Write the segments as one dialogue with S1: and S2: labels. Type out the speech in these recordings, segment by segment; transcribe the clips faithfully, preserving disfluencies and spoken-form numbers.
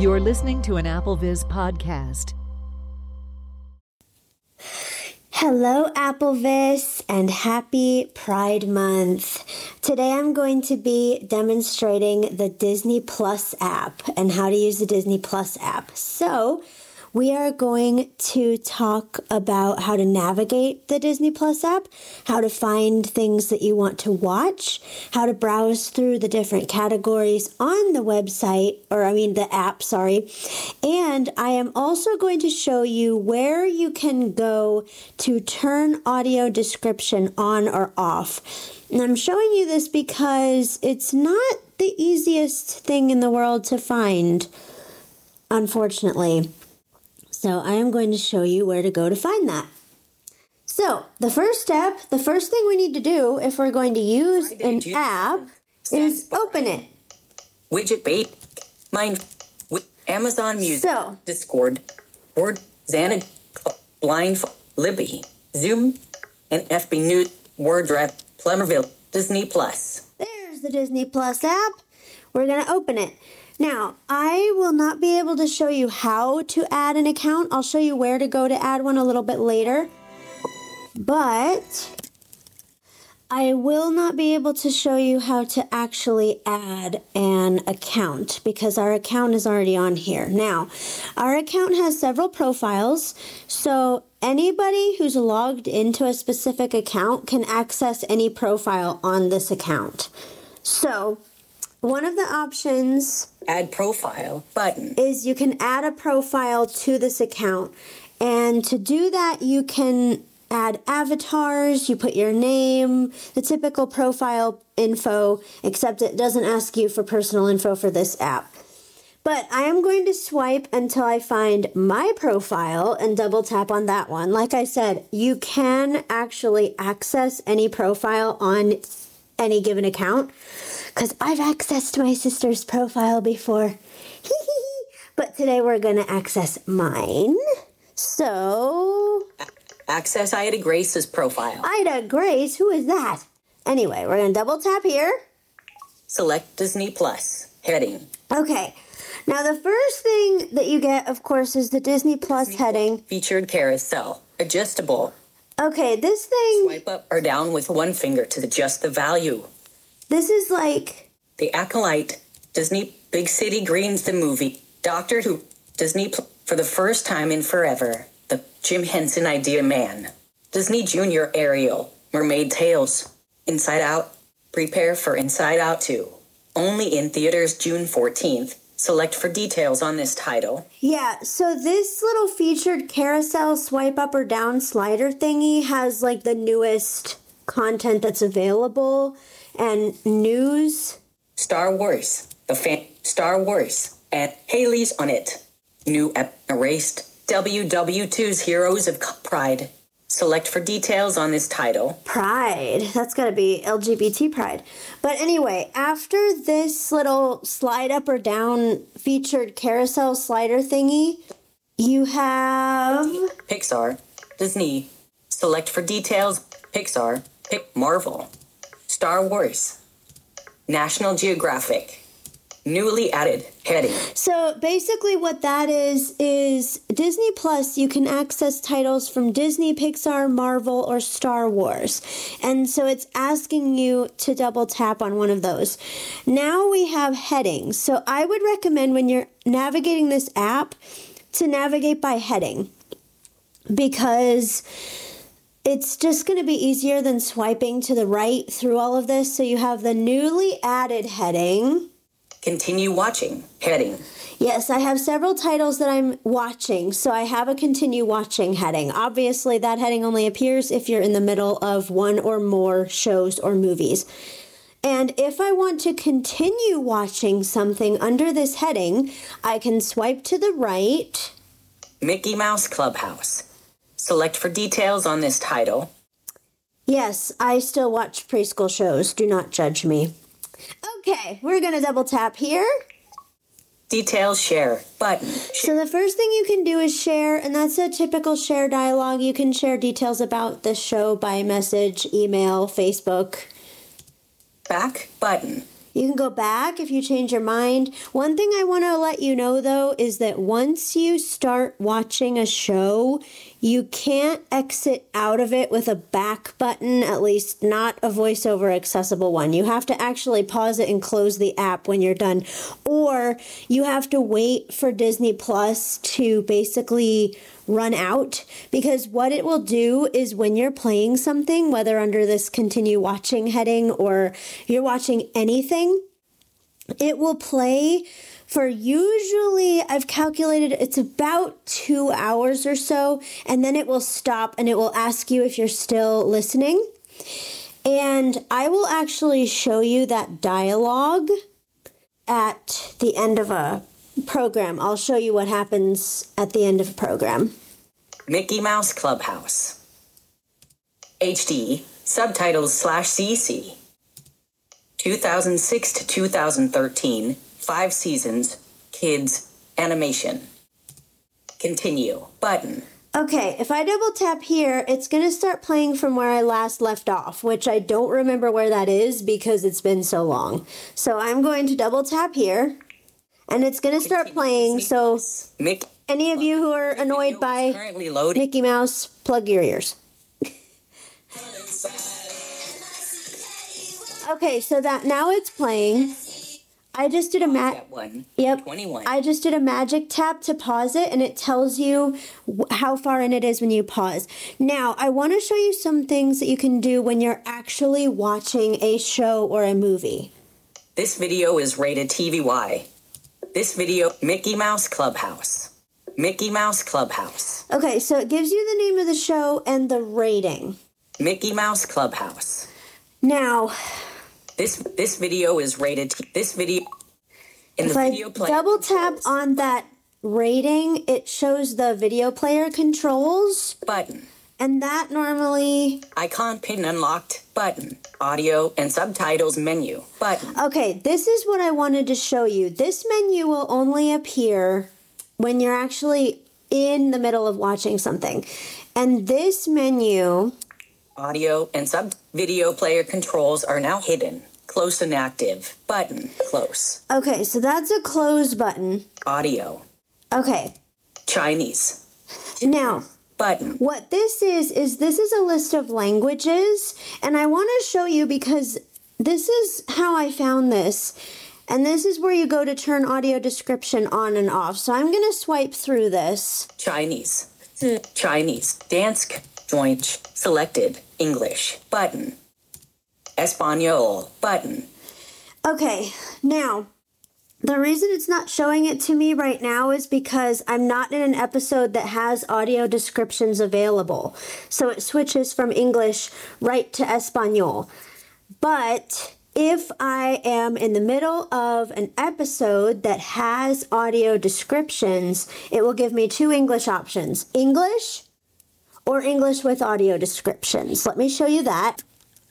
S1: You're listening to an AppleVis podcast.
S2: Hello, AppleVis, and happy Pride Month. Today I'm going to be demonstrating the Disney Plus app and how to use the Disney Plus app. So, we are going to talk about how to navigate the Disney Plus app, how to find things that you want to watch, how to browse through the different categories on the website, or I mean the app, sorry. And I am also going to show you where you can go to turn audio description on or off. And I'm showing you this because it's not the easiest thing in the world to find, unfortunately. So I am going to show you where to go to find that. So the first step, the first thing we need to do if we're going to use an app is open it.
S3: Widget bait, Mind, Amazon Music,
S2: So,
S3: Discord, Word, Xana, Blind, Libby, Zoom, and F B News, WordDrive, Plemmerville, Disney Plus.
S2: There's the Disney Plus app. We're going to open it. Now, I will not be able to show you how to add an account. I'll show you where to go to add one a little bit later. But I will not be able to show you how to actually add an account because our account is already on here. Now, our account has several profiles, so anybody who's logged into a specific account can access any profile on this account. So, one of the options
S3: Add profile button
S2: is you can add a profile to this account. And to do that, you can add avatars, you put your name, the typical profile info, except it doesn't ask you for personal info for this app. But I am going to swipe until I find my profile and double tap on that one. Like I said, you can actually access any profile on any given account. Because I've accessed my sister's profile before. But today we're going to access mine. So,
S3: access Ida Grace's profile.
S2: Ida Grace, who is that? Anyway, we're going to double tap here.
S3: Select Disney Plus. Heading.
S2: Okay. Now, the first thing that you get, of course, is the Disney Plus Disney heading.
S3: Featured carousel. Adjustable.
S2: Okay, this thing...
S3: Swipe up or down with one finger to adjust the value.
S2: This is like...
S3: The Acolyte, Disney Big City Greens the movie, Doctor Who, Disney Pl- for the first time in forever, the Jim Henson Idea Man, Disney Junior Ariel, Mermaid Tales, Inside Out, prepare for Inside Out two, only in theaters June fourteenth. Select for details on this title.
S2: Yeah, so this little featured carousel swipe up or down slider thingy has like the newest content that's available. And news.
S3: Star Wars. The fan. Star Wars. And Haley's on it. New ep. Erased. W W two's Heroes of Pride. Select for details on this title.
S2: Pride. That's got to be L G B T pride. But anyway, after this little slide up or down featured carousel slider thingy, you have...
S3: Pixar. Disney. Select for details. Pixar. Pick Marvel. Star Wars, National Geographic, newly added heading.
S2: So basically what that is, is Disney Plus, you can access titles from Disney, Pixar, Marvel, or Star Wars. And so it's asking you to double tap on one of those. Now we have headings. So I would recommend when you're navigating this app to navigate by heading because... it's just going to be easier than swiping to the right through all of this. So you have the newly added heading.
S3: Continue watching. Heading.
S2: Yes, I have several titles that I'm watching. So I have a continue watching heading. Obviously, that heading only appears if you're in the middle of one or more shows or movies. And if I want to continue watching something under this heading, I can swipe to the right.
S3: Mickey Mouse Clubhouse. Select for details on this title.
S2: Yes, I still watch preschool shows. Do not judge me. Okay, we're going to double tap here.
S3: Details share button.
S2: So the first thing you can do is share, and that's a typical share dialogue. You can share details about the show by message, email, Facebook.
S3: Back button.
S2: You can go back if you change your mind. One thing I want to let you know, though, is that once you start watching a show, you can't exit out of it with a back button, at least not a voiceover accessible one. You have to actually pause it and close the app when you're done. Or you have to wait for Disney Plus to basically run out, because what it will do is when you're playing something, whether under this continue watching heading or you're watching anything, it will play for usually, I've calculated it's about two hours or so, and then it will stop and it will ask you if you're still listening. And I will actually show you that dialogue at the end of a program. I'll show you what happens at the end of a program.
S3: Mickey Mouse Clubhouse. H D, subtitles slash C C. two thousand six to two thousand thirteen, five seasons, kids, animation. Continue, button.
S2: Okay, if I double tap here, it's going to start playing from where I last left off, which I don't remember where that is because it's been so long. So I'm going to double tap here. And it's going to start playing, so
S3: Mickey,
S2: any of you who are annoyed by Mickey Mouse, plug your ears. Okay, so that now it's playing. I just did a ma- Yep.
S3: twenty-one.
S2: I just did a magic tap to pause it, and it tells you how far in it is when you pause. Now, I want to show you some things that you can do when you're actually watching a show or a movie.
S3: This video is rated T V Y. This video, Mickey Mouse Clubhouse. Mickey Mouse Clubhouse.
S2: Okay, so it gives you the name of the show and the rating.
S3: Mickey Mouse Clubhouse.
S2: Now,
S3: this this video is rated. This video in
S2: if
S3: the
S2: I
S3: video player
S2: double tap
S3: controls.
S2: on that rating, it shows the video player controls,
S3: Button.
S2: and that normally.
S3: Icon pin unlocked. Button. Audio and subtitles menu. Button.
S2: Okay, this is what I wanted to show you. This menu will only appear when you're actually in the middle of watching something. And this menu...
S3: Audio and sub video player controls are now hidden. Close and active. Button. Close.
S2: Okay, so that's a close button.
S3: Audio.
S2: Okay.
S3: Chinese.
S2: Now...
S3: Button.
S2: What this is, is this is a list of languages, and I want to show you because this is how I found this, and this is where you go to turn audio description on and off. So I'm going to swipe through this.
S3: Chinese. Chinese. Dansk. Deutsch. Selected. English. Button. Espanol. Button.
S2: Okay, now... The reason it's not showing it to me right now is because I'm not in an episode that has audio descriptions available. So it switches from English right to Espanol. But if I am in the middle of an episode that has audio descriptions, it will give me two English options. English or English with audio descriptions. Let me show you that.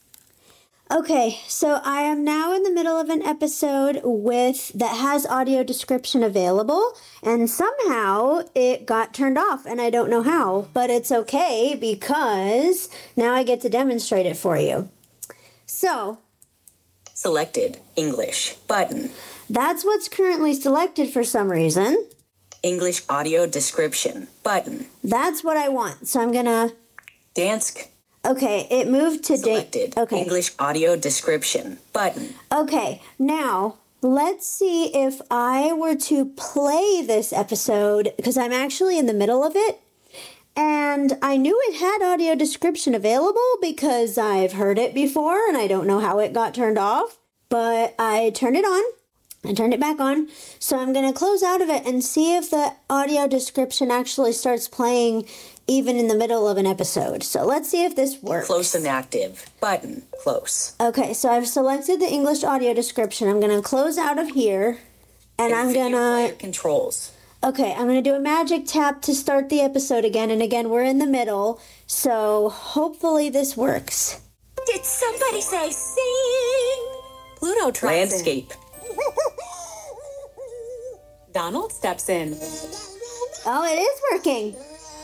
S2: Okay, so I am now in the middle of an episode with that has audio description available, and somehow it got turned off, and I don't know how, but it's okay because now I get to demonstrate it for you. So,
S3: Selected. English. Button.
S2: that's what's currently selected for some reason.
S3: English audio description. Button.
S2: That's what I want, so I'm gonna...
S3: Dansk.
S2: Okay, it moved to date.
S3: Selected.
S2: Okay.
S3: English audio description. Button.
S2: Okay, now let's see if I were to play this episode, because I'm actually in the middle of it, and I knew it had audio description available because I've heard it before, and I don't know how it got turned off, but I turned it on. I turned it back on, so I'm going to close out of it and see if the audio description actually starts playing even in the middle of an episode. So let's see if this works.
S3: Close and active. Button. Close.
S2: Okay, so I've selected the English audio description. I'm going to close out of here, and I'm going
S3: Player
S2: to...
S3: controls.
S2: Okay, I'm going to do a magic tap to start the episode again, and again, we're in the middle, so hopefully this works.
S4: Did somebody say sing? Pluto tries
S3: Landscape.
S4: in. Donald steps in.
S2: Oh, it is working.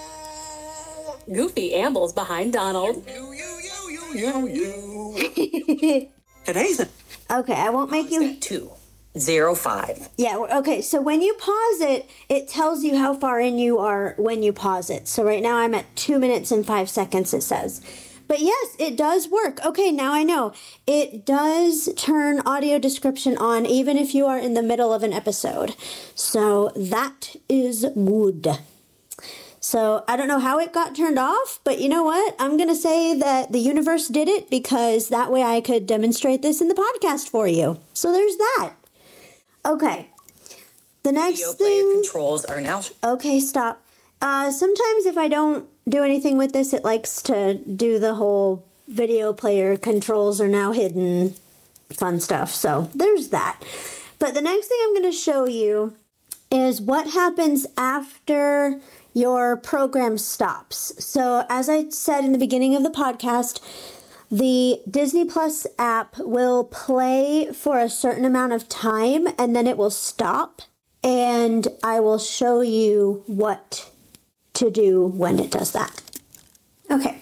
S4: Goofy ambles behind Donald.
S5: Today's a
S2: Okay, I won't make you...
S3: Two, zero, five.
S2: Yeah, okay, so when you pause it, it tells you how far in you are when you pause it. So right now I'm at two minutes and five seconds, it says. But yes, it does work. Okay, now I know. It does turn audio description on even if you are in the middle of an episode. So that is good. So I don't know how it got turned off, but you know what? I'm going to say that the universe did it because that way I could demonstrate this in the podcast for you. So there's that. Okay. The next
S3: Video
S2: thing...
S3: player controls are now...
S2: Okay, stop. Uh, sometimes if I don't do anything with this, it likes to do the whole video player controls are now hidden fun stuff. So there's that. But the next thing I'm going to show you is what happens after your program stops. So as I said in the beginning of the podcast, the Disney Plus app will play for a certain amount of time and then it will stop. And I will show you what to do when it does that. Okay.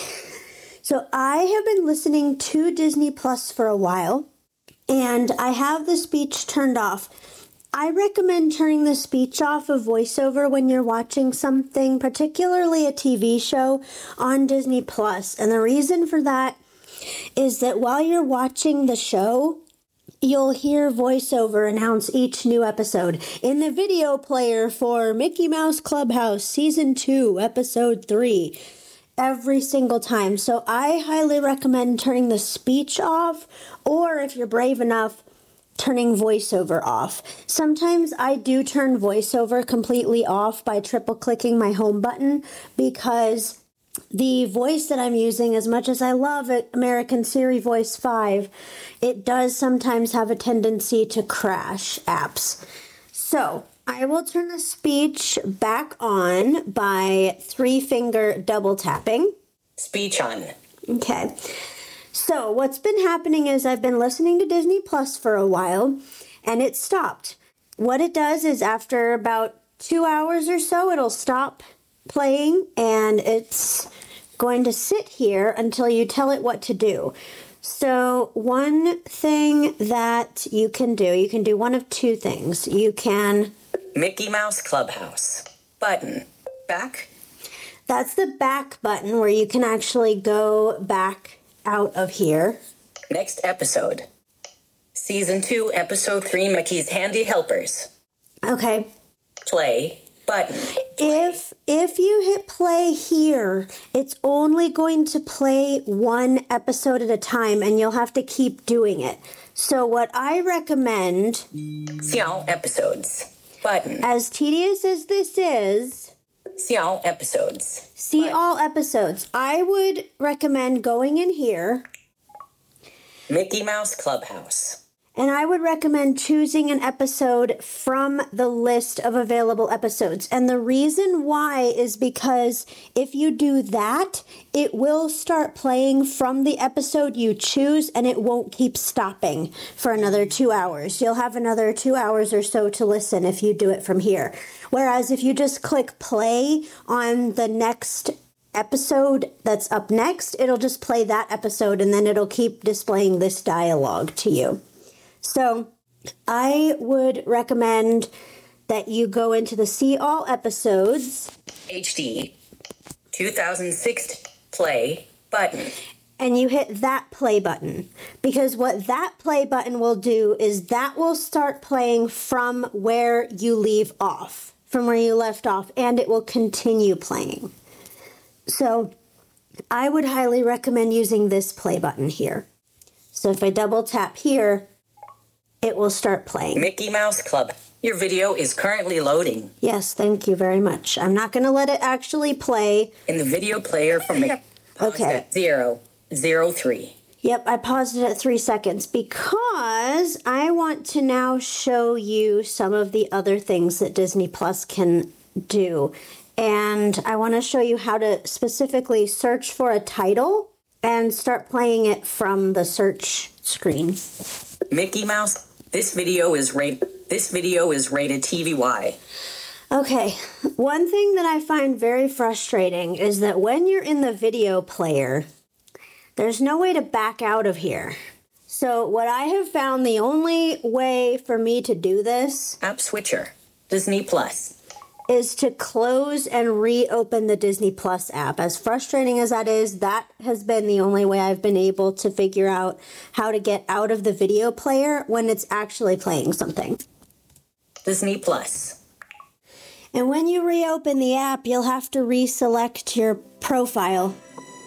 S2: So I have been listening to Disney Plus for a while, and I have the speech turned off. I recommend turning the speech off of VoiceOver when you're watching something, particularly a T V show on Disney Plus. And the reason for that is that while you're watching the show, you'll hear VoiceOver announce each new episode in the video player for Mickey Mouse Clubhouse Season two, Episode three, every single time. So I highly recommend turning the speech off, or if you're brave enough, turning VoiceOver off. Sometimes I do turn VoiceOver completely off by triple clicking my home button because the voice that I'm using, as much as I love it, American Siri Voice five, it does sometimes have a tendency to crash apps. So I will turn the speech back on by three-finger double tapping.
S3: Speech on.
S2: Okay. So what's been happening is I've been listening to Disney Plus for a while, and it stopped. What it does is after about two hours or so, it'll stop playing, and it's going to sit here until you tell it what to do. So one thing that you can do, you can do one of two things. You can...
S3: Mickey Mouse Clubhouse. Button. Back.
S2: That's the back button where you can actually go back out of here.
S3: Next episode. Season two, Episode three, Mickey's Handy Helpers.
S2: Okay.
S3: Play. Button.
S2: If if you hit play here, it's only going to play one episode at a time, and you'll have to keep doing it. So what I recommend...
S3: See all episodes. Button.
S2: As tedious as this is...
S3: See all episodes.
S2: See
S3: Button.
S2: all episodes. I would recommend going in here...
S3: Mickey Mouse Clubhouse.
S2: And I would recommend choosing an episode from the list of available episodes. And the reason why is because if you do that, it will start playing from the episode you choose, and it won't keep stopping for another two hours. You'll have another two hours or so to listen if you do it from here. Whereas if you just click play on the next episode that's up next, it'll just play that episode, and then it'll keep displaying this dialogue to you. So I would recommend that you go into the See All Episodes.
S3: H D. two thousand six. Play. Button.
S2: And you hit that play button. Because what that play button will do is that will start playing from where you leave off. From where you left off. And it will continue playing. So I would highly recommend using this play button here. So if I double tap here... it will start playing.
S3: Mickey Mouse Club. Your video is currently loading.
S2: Yes, thank you very much. I'm not going to let it actually play.
S3: In the video player for Mickey.
S2: Okay.
S3: Zero, zero, three.
S2: Yep, I paused it at three seconds because I want to now show you some of the other things that Disney Plus can do. And I want to show you how to specifically search for a title and start playing it from the search screen.
S3: Mickey Mouse. This video is rated. This video is rated T V Y.
S2: Okay, one thing that I find very frustrating is that when you're in the video player, there's no way to back out of here. So what I have found, the only way for me to do this
S3: App switcher. Disney Plus.
S2: is to close and reopen the Disney Plus app. As frustrating as that is, that has been the only way I've been able to figure out how to get out of the video player when it's actually playing something.
S3: Disney Plus.
S2: And when you reopen the app, you'll have to reselect your profile.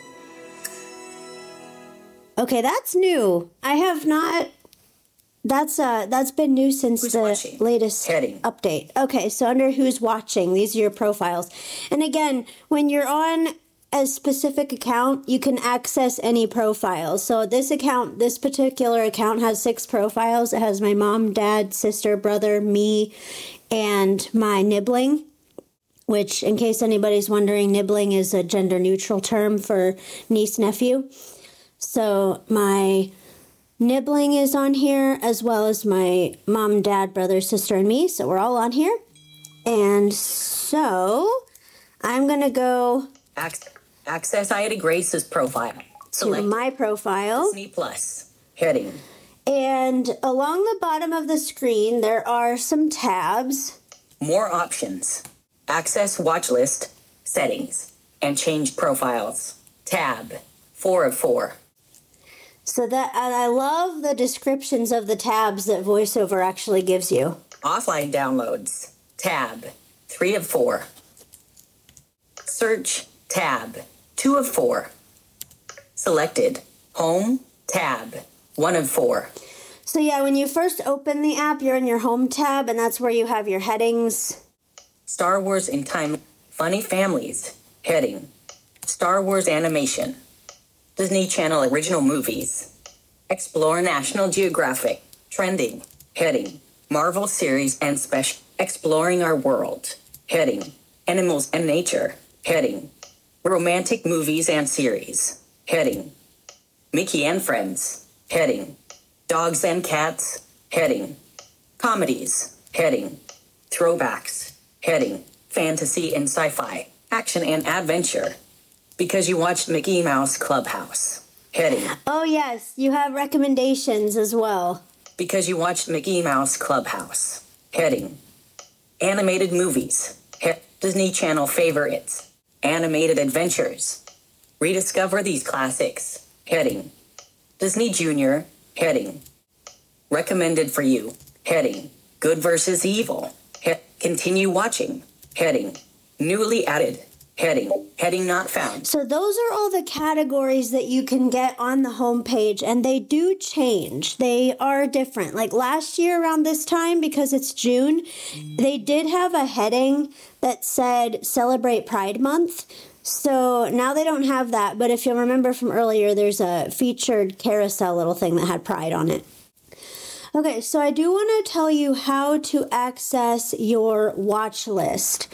S2: Okay, that's new. I have not... That's uh that's been new since
S3: Who's
S2: the
S3: watching?
S2: latest
S3: Heading.
S2: update. Okay, so under who's watching, these are your profiles. And again, when you're on a specific account, you can access any profiles. So this account, this particular account has six profiles. It has my mom, dad, sister, brother, me, and my nibbling, which, in case anybody's wondering, nibbling is a gender neutral term for niece, nephew. So my nibbling is on here, as well as my mom, dad, brother, sister, and me. So we're all on here. And so I'm going to go
S3: Ac- access Ida Grace's profile.
S2: to
S3: Select
S2: my profile.
S3: Disney Plus. Heading.
S2: And along the bottom of the screen, there are some tabs.
S3: More options. Access watch list. Settings. And change profiles. Tab. Four of four.
S2: So that, and I love the descriptions of the tabs that VoiceOver actually gives you.
S3: Offline downloads. Tab. Three of four. Search. Tab. Two of four. Selected. Home. Tab. One of four.
S2: So yeah, when you first open the app, you're in your home tab, and that's where you have your headings.
S3: Star Wars in Time. Funny Families. Heading. Star Wars Animation. Disney Channel Original Movies. Explore National Geographic. Trending. Heading. Marvel Series and Special. Exploring Our World. Heading. Animals and Nature. Heading. Romantic Movies and Series. Heading. Mickey and Friends. Heading. Dogs and Cats. Heading. Comedies. Heading. Throwbacks. Heading. Fantasy and Sci-Fi. Action and Adventure. Because you watched Mickey Mouse Clubhouse. Heading.
S2: Oh yes, you have recommendations as well.
S3: Because you watched Mickey Mouse Clubhouse. Heading. Animated movies. He- Disney Channel favorites. Animated adventures. Rediscover these classics. Heading. Disney Junior. Heading. Recommended for you. Heading. Good versus evil. He- continue watching. Heading. Newly added. Heading. Heading not found.
S2: So those are all the categories that you can get on the homepage, and they do change. They are different. Like last year around this time, because it's June, they did have a heading that said Celebrate Pride Month. So now they don't have that, but if you'll remember from earlier, there's a featured carousel little thing that had Pride on it. Okay, so I do want to tell you how to access your watch list.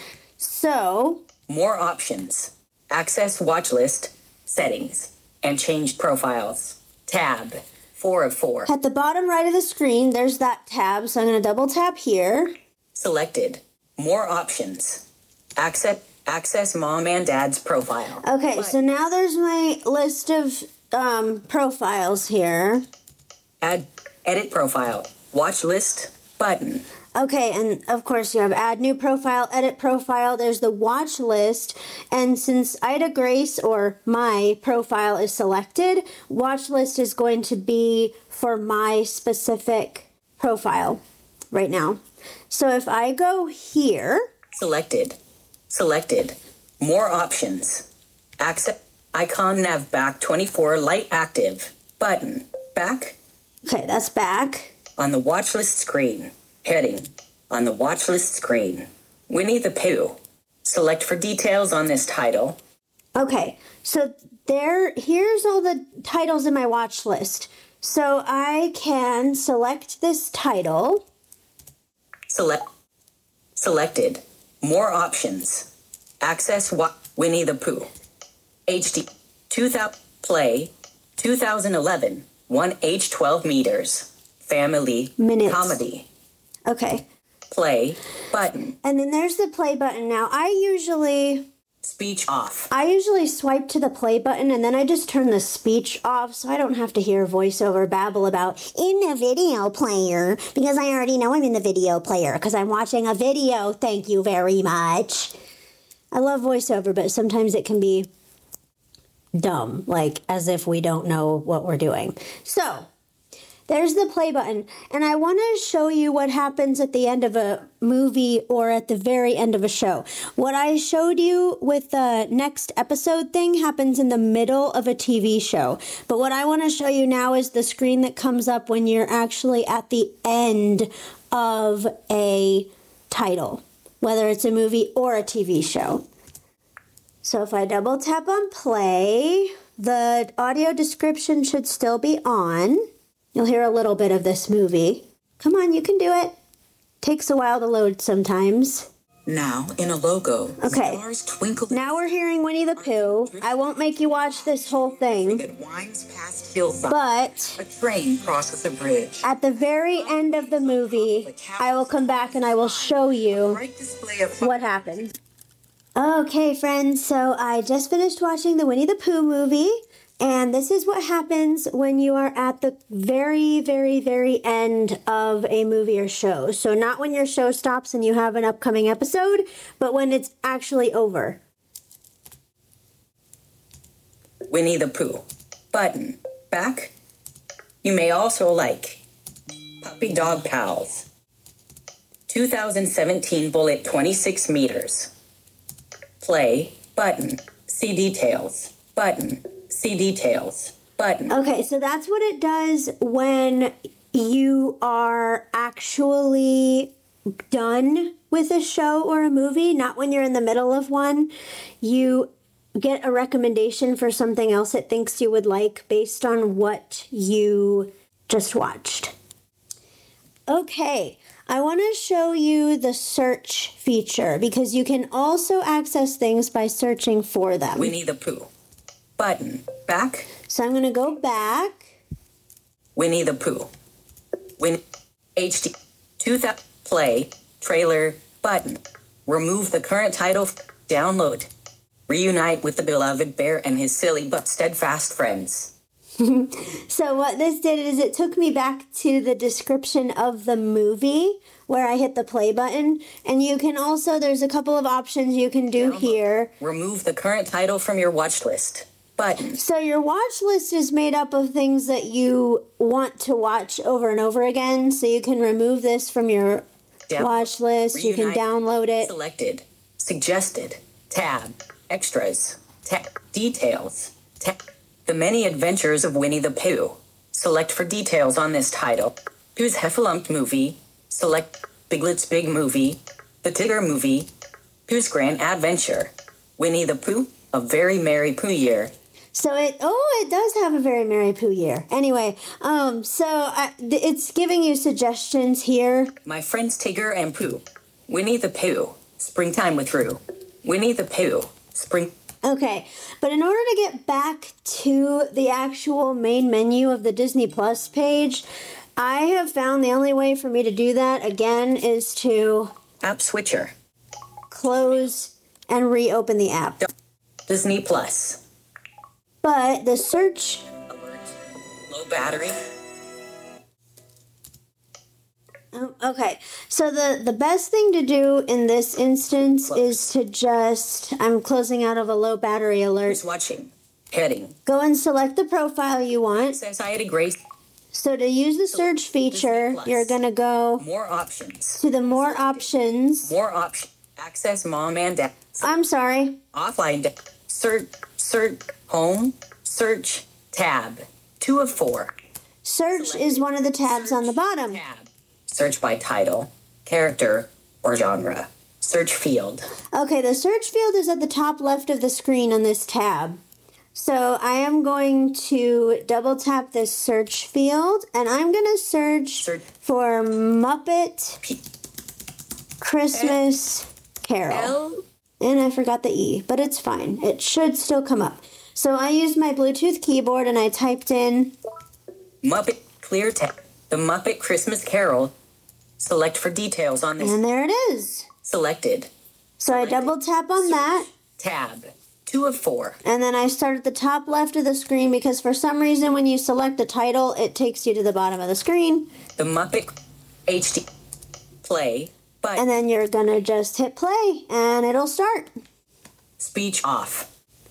S2: So
S3: More options. Access watch list. Settings. And change profiles. Tab. Four of four.
S2: at the bottom right of the screen, there's that tab. So I'm going to double tap here.
S3: Selected. More options. Access access mom and dad's profile.
S2: Okay, so now there's my list of um, profiles here.
S3: Add edit profile. Watch list button.
S2: Okay, and of course you have add new profile, edit profile. There's the watch list. And since Ida Grace or my profile is selected, watch list is going to be for my specific profile right now. So if I go here,
S3: Selected. Selected. More options. Access icon nav back twenty-four light active button. Back
S2: okay, that's back.
S3: on the watch list screen. Heading on the watch list screen. Winnie the Pooh. Select for details on this title.
S2: Okay, so there, here's all the titles in my watch list. So I can select this title.
S3: Select. Selected. More options. Access wa- Winnie the Pooh. H D. two thousand. Play. two thousand eleven. one age twelve meters. Family.
S2: Minutes.
S3: Comedy.
S2: Okay,
S3: Play. Button.
S2: and then there's the play button. Now, I usually
S3: Speech off.
S2: I usually swipe to the play button and then I just turn the speech off so I don't have to hear voiceover babble about in the video player because I already know I'm in the video player because I'm watching a video. Thank you very much. I love voiceover, but sometimes it can be dumb, like as if we don't know what we're doing. So there's the play button, and I want to show you what happens at the end of a movie or at the very end of a show. What I showed you with the next episode thing happens in the middle of a T V show. But what I want to show you now is the screen that comes up when you're actually at the end of a title, whether it's a movie or a T V show. So if I double tap on play, the audio description should still be on. You'll hear a little bit of this movie. Come on, you can do it. Takes a while to load sometimes.
S3: Now in a logo.
S2: Okay.
S3: Stars twinkle.
S2: Now we're hearing Winnie the Pooh. I won't make you watch this whole thing.
S3: It winds past hillside.
S2: But
S3: A train crosses a bridge.
S2: at the very end of the movie, I will come back and I will show you
S3: Bright display of
S2: what happened. Okay, friends, so I just finished watching the Winnie the Pooh movie. And this is what happens when you are at the very, very, very end of a movie or show. So not when your show stops and you have an upcoming episode, but when it's actually over.
S3: Winnie the Pooh. Button. Back. You may also like Puppy Dog Pals. two thousand seventeen bullet twenty-six meters. Play. Button. See details. Button. See details. Button.
S2: Okay, so that's what it does when you are actually done with a show or a movie, not when you're in the middle of one. You get a recommendation for something else it thinks you would like based on what you just watched. Okay, I want to show you the search feature because you can also access things by searching for them.
S3: Winnie the Pooh. Button. Back.
S2: So I'm going to go back.
S3: Winnie the Pooh. Win. H D. two thousand. Play. Trailer. Button. Remove the current title. Download. Reunite with the beloved bear and his silly but steadfast friends.
S2: So what this did is it took me back to the description of the movie where I hit the play button. And you can also, there's a couple of options you can do
S3: Download.
S2: here.
S3: Remove the current title from your watch list. Button.
S2: So your watch list is made up of things that you want to watch over and over again. So you can remove this from your
S3: Down-
S2: watch list. You can
S3: Reunite.
S2: download it.
S3: Selected. Suggested. Tab. Extras. Tab. Details. Tab. The Many Adventures of Winnie the Pooh. Select for details on this title. Pooh's Heffalump Movie. Select Piglet's Big Movie. The Tigger Movie. Pooh's Grand Adventure. Winnie the Pooh. A Very Merry Pooh Year.
S2: So it, oh, it does have a very Merry Pooh year. Anyway, um, so I, th- it's giving you suggestions here.
S3: My Friends Tigger and Pooh. Winnie the Pooh. Springtime with Roo. Winnie the Pooh. Spring.
S2: Okay, but in order to get back to the actual main menu of the Disney Plus page, I have found the only way for me to do that again is to
S3: App Switcher.
S2: close and reopen the app.
S3: Disney Plus.
S2: But the search,
S3: Alert. Low battery.
S2: oh, okay, so the, the best thing to do in this instance is to just, I'm closing out of a low battery alert,
S3: Who's watching? Heading.
S2: go and select the profile you want.
S3: Society Grace.
S2: So to use the search feature,
S3: Plus.
S2: you're going to go
S3: More options.
S2: to the more options.
S3: More options. Access mom and dad.
S2: I'm sorry.
S3: Offline. Da- search. Search. Home. Search. Tab. Two of four.
S2: Search is one of the tabs on the bottom.
S3: Tab. Search by title, character, or genre. Search field.
S2: Okay, the search field is at the top left of the screen on this tab. So I am going to double tap this search field and I'm going to search
S3: Search.
S2: for Muppet
S3: P-
S2: Christmas Carol.
S3: L.
S2: And I forgot the E, but it's fine. It should still come up. So I used my Bluetooth keyboard and I typed in
S3: Muppet Clear Tab. The Muppet Christmas Carol. Select for details on this.
S2: and there it is.
S3: Selected.
S2: So I double tap on that
S3: tab, two of four.
S2: And then I start at the top left of the screen because for some reason when you select the title, it takes you to the bottom of the screen.
S3: The Muppet H D play, but
S2: and then you're gonna just hit play and it'll start.
S3: Speech off.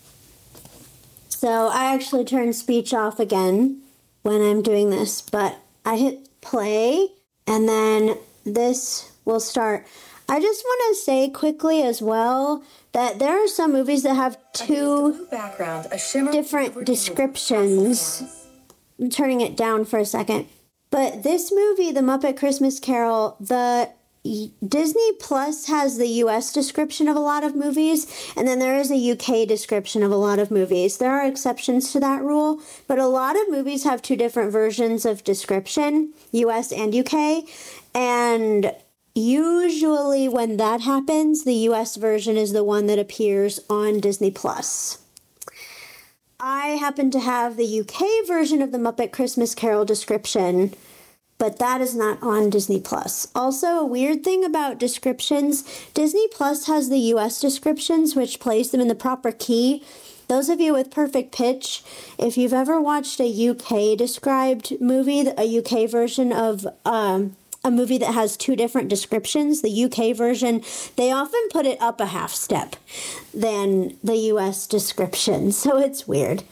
S2: So I actually turn speech off again when I'm doing this, but I hit play and then this will start. I just want to say quickly as well that there are some movies that have two
S3: background, a shimmer
S2: different descriptions. I'm turning it down for a second. But this movie, The Muppet Christmas Carol, the Disney Plus has the U S description of a lot of movies, and then there is a U K description of a lot of movies. There are exceptions to that rule, but a lot of movies have two different versions of description, U S and U K, and usually when that happens, the U S version is the one that appears on Disney Plus. I happen to have the U K version of the Muppet Christmas Carol description, but that is not on Disney Plus. Also, a weird thing about descriptions, Disney Plus has the U S descriptions, which plays them in the proper key. Those of you with perfect pitch, if you've ever watched a U K described movie, a U K version of um, a movie that has two different descriptions, the U K version, they often put it up a half step than the U S description, so it's weird.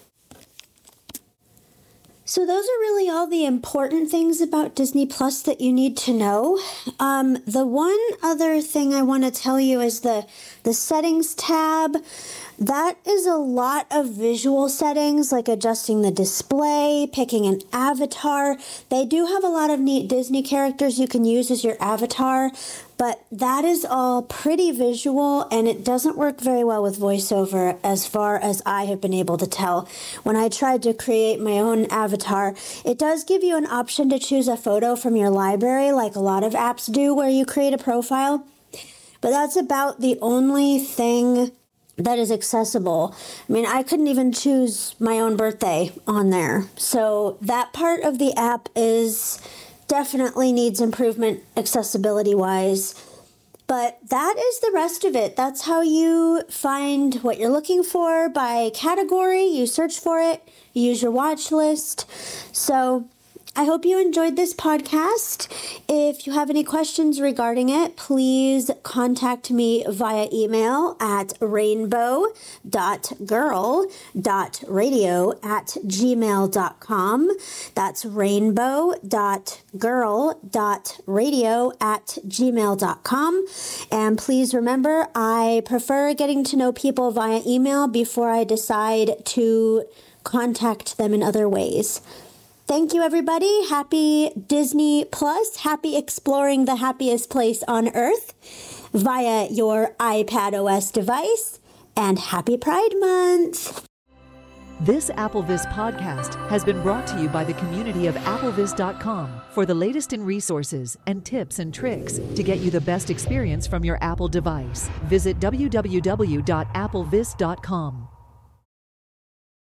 S2: So those are really all the important things about Disney Plus that you need to know. Um, the one other thing I want to tell you is the, the settings tab. That is a lot of visual settings, like adjusting the display, picking an avatar. They do have a lot of neat Disney characters you can use as your avatar, but that is all pretty visual, and it doesn't work very well with voiceover as far as I have been able to tell. When I tried to create my own avatar, it does give you an option to choose a photo from your library, like a lot of apps do where you create a profile, but that's about the only thing that is accessible. I mean, I couldn't even choose my own birthday on there. So that part of the app is definitely needs improvement accessibility-wise. But that is the rest of it. That's how you find what you're looking for by category. You search for it, you use your watch list. So I hope you enjoyed this podcast. If you have any questions regarding it, please contact me via email at rainbow dot girl dot radio at gmail dot com. That's rainbow dot girl dot radio at gmail dot com. And please remember, I prefer getting to know people via email before I decide to contact them in other ways. Thank you, everybody. Happy Disney Plus. Happy exploring the happiest place on Earth via your iPadOS device. And happy Pride Month.
S1: This AppleVis podcast has been brought to you by the community of applevis dot com. For the latest in resources and tips and tricks to get you the best experience from your Apple device, visit w w w dot applevis dot com.